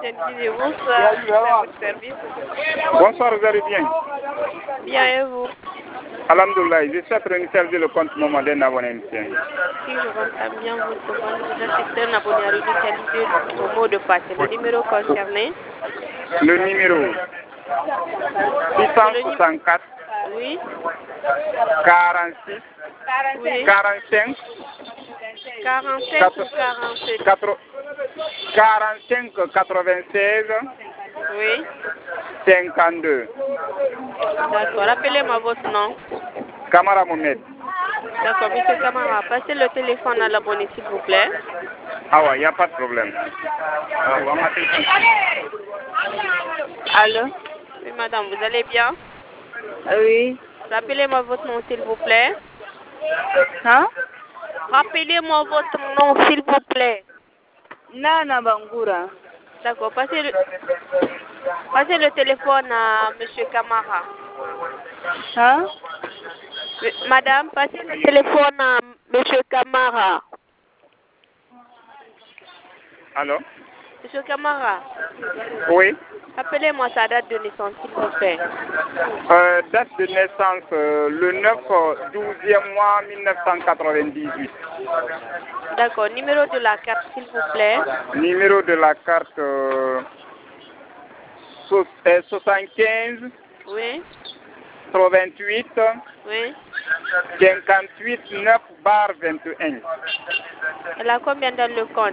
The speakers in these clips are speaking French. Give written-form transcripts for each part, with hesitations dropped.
Guinée, bonsoir, je suis à votre service. Bonsoir, vous allez bien? Bien, et vous? Alhamdoulilah, je suis en train de servir le compte moment d'un abonné. Si je comprends bien votre demande, vous assistez un abonné à réinitialiser le mot de passe. Le numéro concerné? Le numéro 664 Oui. 46 Oui. 45 45 ou 47? 45 96 Oui. 52. D'accord. Rappelez-moi votre nom. Kamara Mohamed. D'accord, monsieur Camara, passez le téléphone à l'abonné, s'il vous plaît. Ah ouais, il n'y a pas de problème. Allô? Oui, madame, vous allez bien? Oui. Rappelez-moi votre nom, s'il vous plaît. Hein? Rappelez-moi votre nom, s'il vous plaît. Nana Bangoura. D'accord, passez le téléphone à monsieur Camara. Hein? Madame, passez le téléphone à monsieur Camara. Allô? Monsieur Camara, Oui. rappelez-moi sa date de naissance, s'il vous plaît. Date de naissance, le 9 12e mois 1998. D'accord, numéro de la carte, s'il vous plaît. Numéro de la carte 75 Oui, 88 oui. 58 9 bar 21. Elle a combien dans le compte?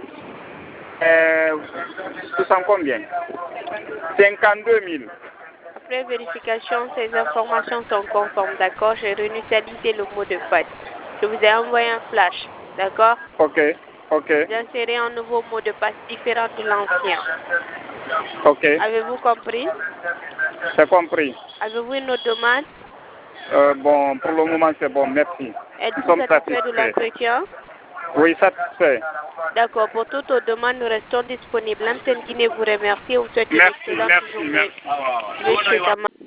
Tout en combien? 52 000. Après vérification, ces informations sont conformes, d'accord? J'ai réinitialisé le mot de passe. Je vous ai envoyé un flash, d'accord? Ok, ok, J'ai inséré un nouveau mot de passe différent de l'ancien. ok. Avez-vous compris? J'ai compris. Avez-vous une autre demande? Bon, pour le moment, c'est bon, merci. Nous Êtes-vous sommes satisfait de satisfaits. l'entretien? Oui, satisfait. D'accord, pour toutes vos demandes, nous restons disponibles. L'Amten Guinée vous remercie et vous souhaite une Merci, excellente merci, journée. merci. Monsieur Kamara.